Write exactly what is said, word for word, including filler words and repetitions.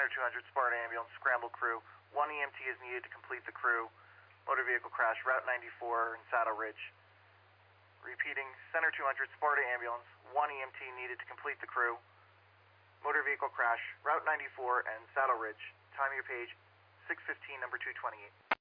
Center two hundred, Sparta Ambulance, scramble crew. One E M T is needed to complete the crew. Motor vehicle crash, Route ninety-four in Saddle Ridge. Repeating, Center two hundred, Sparta Ambulance, one E M T needed to complete the crew. Motor vehicle crash, Route ninety-four and Saddle Ridge. Time of your page, six fifteen, number two twenty-eight.